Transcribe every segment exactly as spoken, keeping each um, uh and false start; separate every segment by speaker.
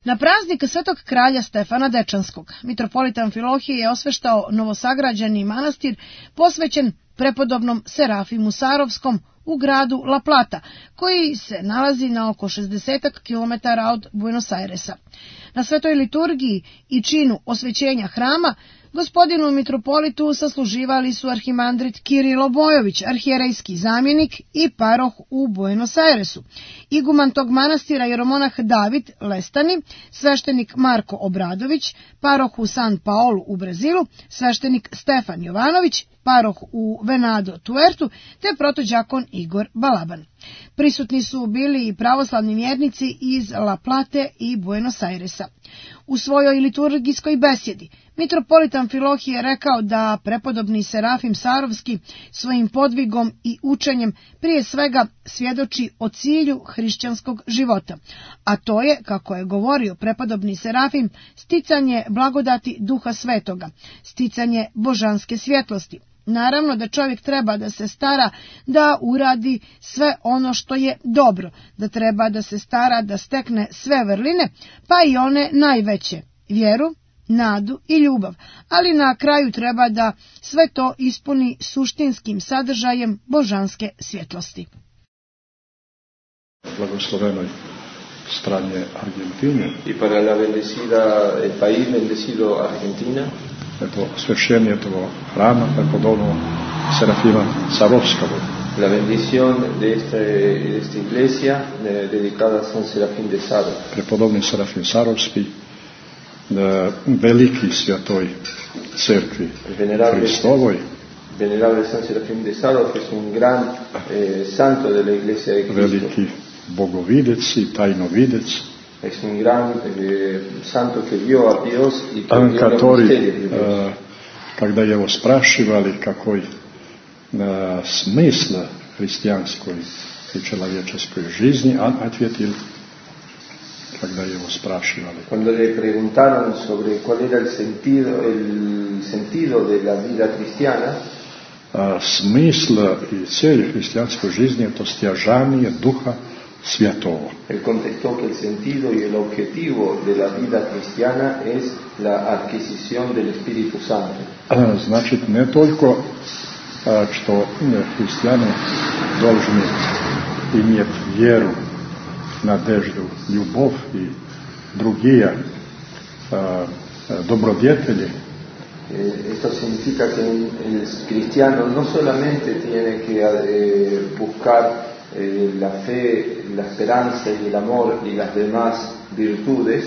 Speaker 1: Na praznik svetog kralja Stefana Dečanskog, mitropolita Amfilohije je osveštao novosagrađeni manastir posvećen prepodobnom Serafimu Sarovskom u gradu La Plata, koji se nalazi na oko šezdeset kilometara od Buenos Airesa. Na svetoj liturgiji i činu osvećenja hrama gospodinu mitropolitu sasluživali su arhimandrit Kirilo Bojović, arhijerejski zamjenik i paroh u Buenos Airesu, iguman tog manastira jeromonah David Lestani, sveštenik Marko Obradović, paroh u San Paolu u Brazilu, sveštenik Stefan Jovanović, paroh u Venado Tuertu, te protođakon Igor Balaban. Prisutni su bili i pravoslavni vjernici iz La Plate i Buenos Airesa. U svojoj liturgijskoj besjedi mitropolit Amfilohije je rekao da prepodobni Serafim Sarovski svojim podvigom i učenjem prije svega svjedoči o cilju hrišćanskog života, a to je, kako je govorio prepodobni Serafim, sticanje blagodati Duha Svetoga, sticanje božanske svjetlosti. Naravno da čovjek treba da se stara da uradi sve ono što je dobro, da treba da se stara da stekne sve vrline, pa i one najveće, vjeru, nadu i ljubav, ali na kraju treba da sve to ispuni suštinskim sadržajem božanske svjetlosti.
Speaker 2: Blagoslovenoj strani Argentine
Speaker 3: i para la bendecida, el país bendecido Argentina,
Speaker 2: eto svešćenje toga hrama prepodobnog Serafima Sarovskog.
Speaker 3: La bendición de esta, de esta iglesia eh, dedicada a San Serafín de Saro.
Speaker 2: Prepodobni Serafim Sarovski, eh, veliki svjetoj crkvi Hristovoj.
Speaker 3: Venerable San Serafín de Saro, que es un gran eh, santo de la iglesia de Cristo.
Speaker 2: Veliki bogovidec i tajnovidec.
Speaker 3: Es un gran eh, santo que vio a Dios y que vio los
Speaker 2: Katori,
Speaker 3: misterios de Dios.
Speaker 2: Uh, kada je ovo sprašivali kakoj uh, smisl hristijanskoj i čelovečeskoj žizni, on atvetil, kada je ovo sprašivali.
Speaker 3: Cuando le preguntaron sobre cuál era el sentido, el sentido de la vida cristiana,
Speaker 2: uh, smisl i cilj hristijanskoj žizni je to stjažanje duha Svjatovo.
Speaker 3: Él contestó que el sentido y el objetivo de la vida cristiana es la adquisición del Espíritu Santo.
Speaker 2: Znači, ne toliko što hrišćani должны imet vjeru, nadeždu, ljubov i drugija dobrodjetelji.
Speaker 3: Esto significa que el cristiano no solamente tiene que eh, buscar eh, la fe, la esperanza y el amor y las demás virtudes,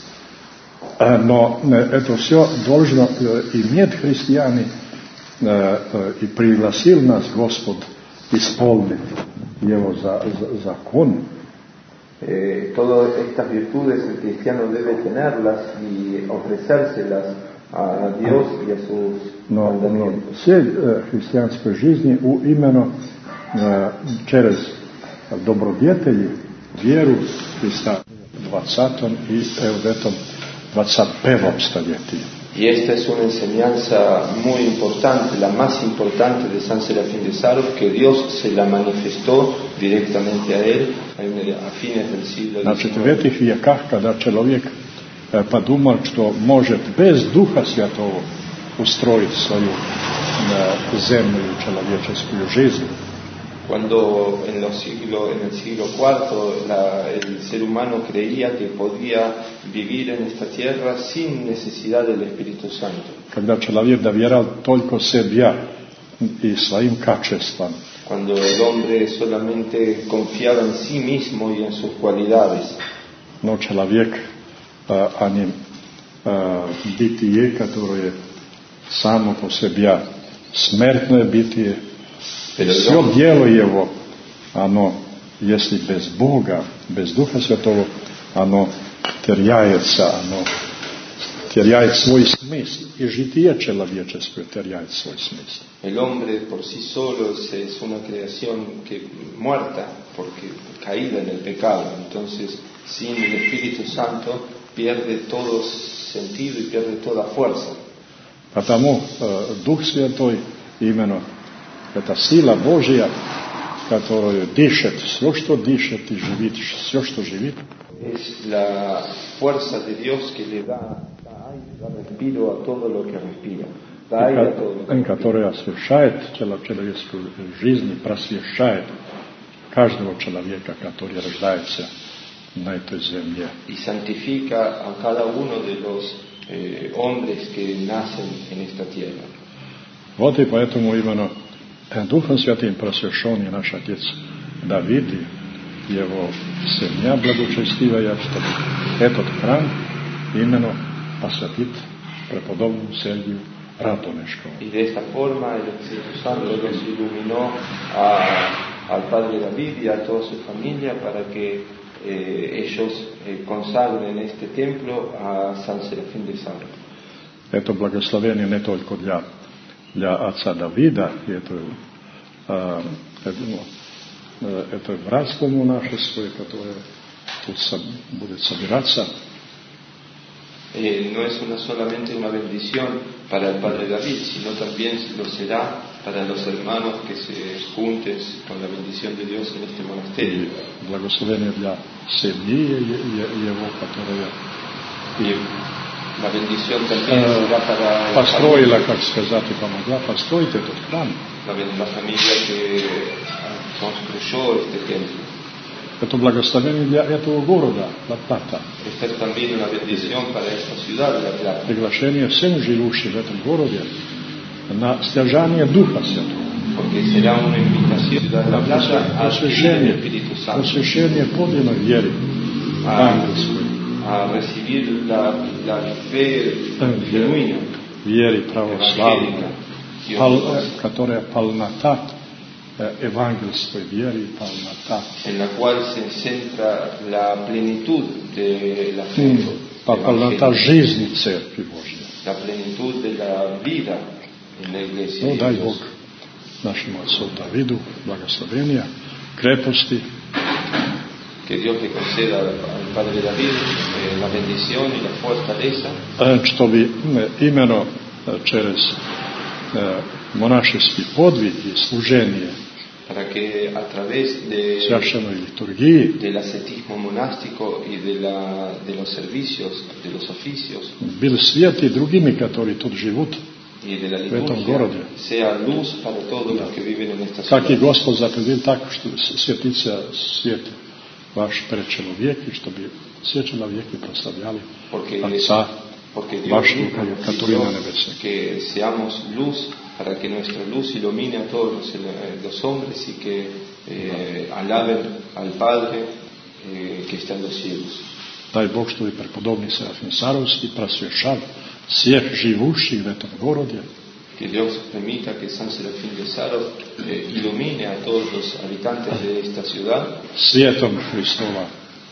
Speaker 2: no eto sve должно imet hrišćani i priglasil nas Gospod ispolniti evo za, za zakon.
Speaker 3: Eh, todas estas virtudes el cristiano debe tenerlas y ofrecérselas a Dios y a sus
Speaker 2: no,
Speaker 3: mandamientos.
Speaker 2: No, cilj hrišćanske žizni u imeno čerez dobrodjetelji vjeru Hrista dvadesetom i evdetom dvadeset prvom stoljeću.
Speaker 3: Y esta es una enseñanza muy importante, la más importante de San Serafín de Saro, que Dios se la manifestó directamente a él a fines del siglo
Speaker 2: Znači, u devetih vijekah kada čovjek pa dumal što može bez Duha Svjatovo ustrojiti svoju zemlju i čovječesku жизнь.
Speaker 3: Cuando en, los siglo, en el siglo cuarto la, el ser humano creía que podía vivir en esta tierra sin necesidad del Espíritu Santo.
Speaker 2: Kada čovjek da vjeral toliko sebja i svojim kačestvom.
Speaker 3: Cuando el hombre solamente confiaba en sí mismo y en sus cualidades.
Speaker 2: No čovjek ani bitije, katero je samo po sebja smrtno je bitije. Sve djelojevo, ano, jesli bez Boga, bez Duha Svjatovo, ano, terjajeca, ano, terjaje svoj smisl. I žitije čelovječesko terjaje svoj smisl.
Speaker 3: El hombre por sí solo es una creación que muerta, porque caída en el pecado. Entonces, sin el Espíritu Santo, pierde todo sentido y pierde toda fuerza.
Speaker 2: Pa tamo uh, Duh Svjetoj imeno ta sila Božja, которую dišet, sve što dišet i živit, sve što živit,
Speaker 3: es la fuerza de Dios que le da, da aire, da respiro a todo lo que respira. Da aire a todo lo que respira.
Speaker 2: Который освещает человеческую жизнь, просвещает каждого человека, который рождается на этой земле.
Speaker 3: Y santifica a cada uno de los eh, hombres que nacen en esta tierra.
Speaker 2: Вот и поэтому именно Духом Святым просвещен и наш отец Давид, и его семья благочестивая, чтобы этот храм именно посвятить преподобному Сергию Радонежскому.
Speaker 3: Y de esta forma el Espíritu Santo los iluminó a, al Padre David y a toda su familia para que eh, ellos eh, consagren este templo a San Serafín de Saro.
Speaker 2: Это благословение не только для, для отца Давида, и это, а, это, ну, это братство монашеское, которое тут будет собираться.
Speaker 3: Eh, no es una, solamente una bendición para el Padre David, sino también lo será para los hermanos que se junten con la bendición de Dios en este monasterio.
Speaker 2: И благословение для семьи его, которая
Speaker 3: y la bendición también eh, será para
Speaker 2: построила, как сказать, и помогла построить этот храм.
Speaker 3: La, la familia que construyó este templo.
Speaker 2: Это благословение для этого города, La Plata.
Speaker 3: Esta es también una bendición para esta ciudad de La Plata.
Speaker 2: Приглашение всем живущим в этом городе на стяжание Духа Святого.
Speaker 3: Porque será una invitación a La Plata a recibir el Espíritu Santo.
Speaker 2: Посвящение подлинной веры евангельской.
Speaker 3: A recibir la, la fe genuina.
Speaker 2: Вере православной, которая полнота евангельской веры, полнота.
Speaker 3: En la cual se centra la plenitud de la fe.
Speaker 2: Полнота жизни Церкви Божьей.
Speaker 3: La plenitud de la vida en la iglesia.
Speaker 2: Ну, дай Бог нашему отцу Давиду благословения, крепости.
Speaker 3: Que Dios le conceda al Padre David eh, la bendición y la fortaleza.
Speaker 2: Чтобы именно через монашеский подвиг и служение,
Speaker 3: para que a través de,
Speaker 2: liturgии,
Speaker 3: del ascetismo monástico y de, la, de los servicios, de los oficios,
Speaker 2: был свет и другими, которые тут живут,
Speaker 3: y de la
Speaker 2: в этом городе,
Speaker 3: sea luz para todos los que viven en esta
Speaker 2: ciudad. Как и
Speaker 3: ciudad.
Speaker 2: Господь заповедил, так что светится свет ваш пред человеки, чтобы все человеки прославляли Отца вашего, который на небесах.
Speaker 3: Que seamos luz para que nuestra luz ilumine a todos los, los hombres y que eh, alaben al Padre eh, que está en los cielos.
Speaker 2: Дай Бог, чтобы преподобный Серафим Саровский просвещал всех живущих в этом городе.
Speaker 3: Que Dios permita que San Serafín de Saro eh, ilumine a todos los habitantes de esta ciudad.
Speaker 2: Светом Христова,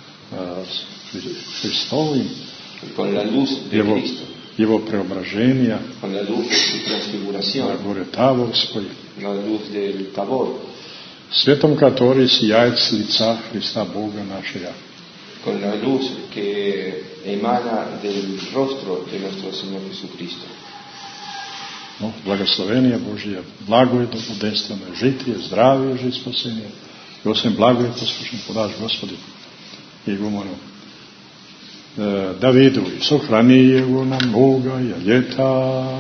Speaker 2: Христовым,
Speaker 3: con la luz de
Speaker 2: его,
Speaker 3: Cristo,
Speaker 2: его преображения,
Speaker 3: con la luz de su transfiguración,
Speaker 2: на горе Таворской,
Speaker 3: la luz del Tabor,
Speaker 2: светом который сияет с лица Христа Бога нашего.
Speaker 3: Con la luz que emana del rostro de nuestro Señor Jesucristo.
Speaker 2: Ну, благословение Божие, благое, доброденственное житие, здравие же и спасение. И освен благое послушен подашь, Господи, и гуману э, Давиду, и сохрани его на многое лето.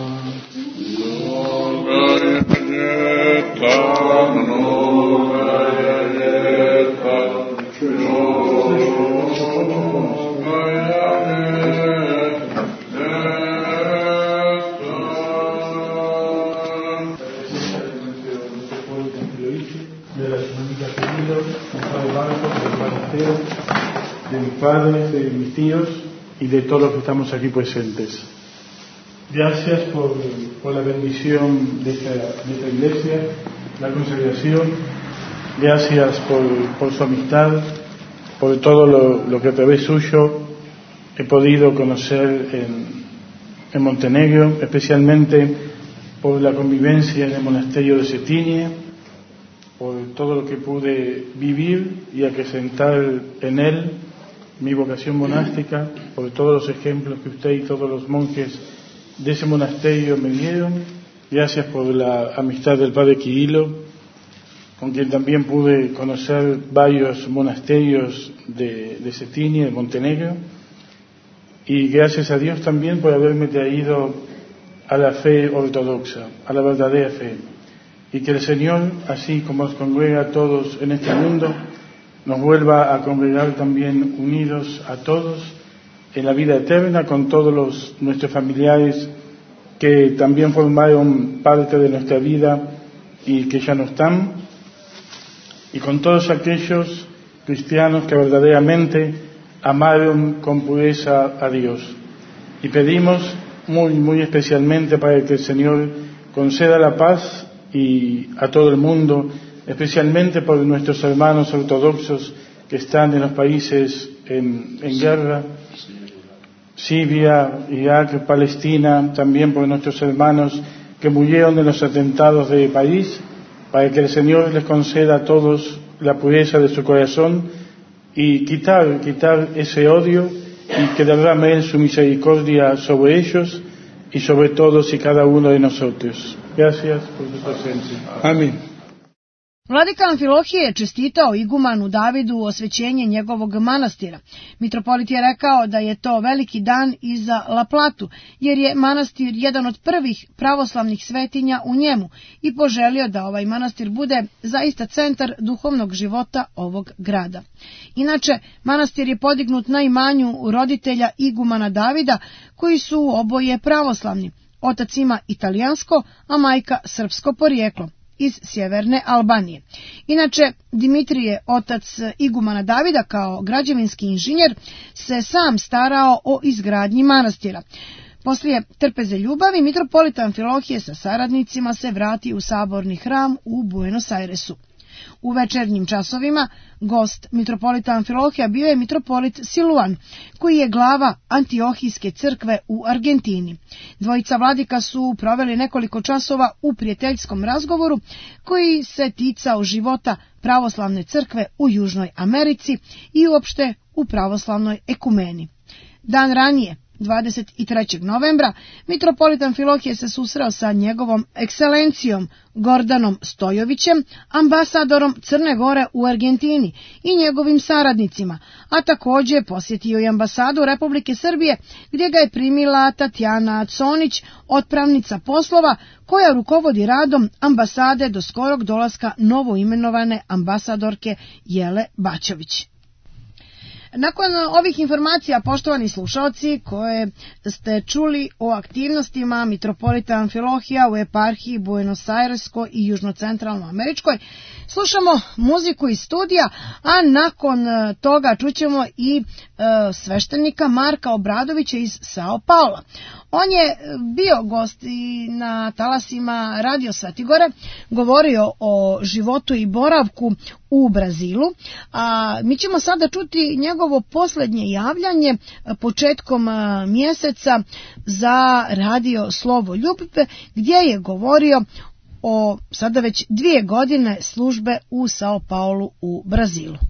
Speaker 2: Многое лето, многое лето,
Speaker 4: de mis padres, de mis tíos y de todos los que estamos aquí presentes. Gracias por, por la bendición de esta, de esta iglesia, la consagración. Gracias por, por su amistad, por todo lo, lo que a través suyo he podido conocer en, en Montenegro, especialmente por la convivencia en el monasterio de Cetinje, por todo lo que pude vivir y acrecentar en él mi vocación monástica, por todos los ejemplos que usted y todos los monjes de ese monasterio me dieron. Gracias por la amistad del Padre Quirilo con quien también pude conocer varios monasterios de, de Cetinje, de Montenegro, y gracias a Dios también por haberme traído a la fe ortodoxa, a la verdadera fe, y que el Señor, así como nos congrega a todos en este mundo, nos vuelva a congregar también unidos a todos en la vida eterna, con todos los, nuestros familiares que también formaron parte de nuestra vida y que ya no están, y con todos aquellos cristianos que verdaderamente amaron con pureza a Dios. Y pedimos muy, muy especialmente para que el Señor conceda la paz y a todo el mundo, especialmente por nuestros hermanos ortodoxos que están en los países en, en guerra, Siria, Irak, Palestina, también por nuestros hermanos que murieron en los atentados de París, para que el Señor les conceda a todos la pureza de su corazón y quitar, quitar ese odio, y que derrame Él su misericordia sobre ellos y sobre todos y cada uno de nosotros. Gracias por su presencia. Amén.
Speaker 1: Vladika Amfilohije je čestitao igumanu Davidu osvećenje njegovog manastira. Mitropolit je rekao da je to veliki dan i za La Platu, jer je manastir jedan od prvih pravoslavnih svetinja u njemu i poželio da ovaj manastir bude zaista centar duhovnog života ovog grada. Inače, manastir je podignut na imanju roditelja igumana Davida, koji su oboje pravoslavni. Otac ima italijansko, a majka srpsko porijeklo iz sjeverne Albanije. Inače, Dimitrije, otac igumana Davida, kao građevinski inženjer, se sam starao o izgradnji manastira. Poslije trpeze ljubavi, mitropolita Amfilohije sa saradnicima se vrati u saborni hram u Buenos Airesu. U večernjim časovima gost mitropolita Amfilohija bio je mitropolit Siluan, koji je glava Antiohijske crkve u Argentini. Dvojica vladika su proveli nekoliko časova u prijateljskom razgovoru koji se ticao života pravoslavne crkve u Južnoj Americi i uopšte u pravoslavnoj ekumeni. Dan ranije, dvadeset trećeg novembra, mitropolit Amfilohije se susreo sa njegovom ekscelencijom Gordanom Stojovićem, ambasadorom Crne Gore u Argentini i njegovim saradnicima, a također posjetio i ambasadu Republike Srbije, gdje ga je primila Tatjana Conić, otpravnica poslova, koja rukovodi radom ambasade do skorog dolaska novoimenovane ambasadorke Jele Bačović. Nakon ovih informacija, poštovani slušalci, koje ste čuli o aktivnostima mitropolita Amfilohija u eparhiji Buenos Aireskoj i južnocentralnoameričkoj, slušamo muziku iz studija, a nakon toga čućemo i e, sveštenika Marka Obradovića iz Sao Paula. On je bio gost i na talasima Radio Svetigore, govorio o životu i boravku u Brazilu, a mi ćemo sada čuti njegovo posljednje javljanje početkom mjeseca za Radio Slovo Ljubve, gdje je govorio o sada već dvije godine službe u Sao Paulu u Brazilu.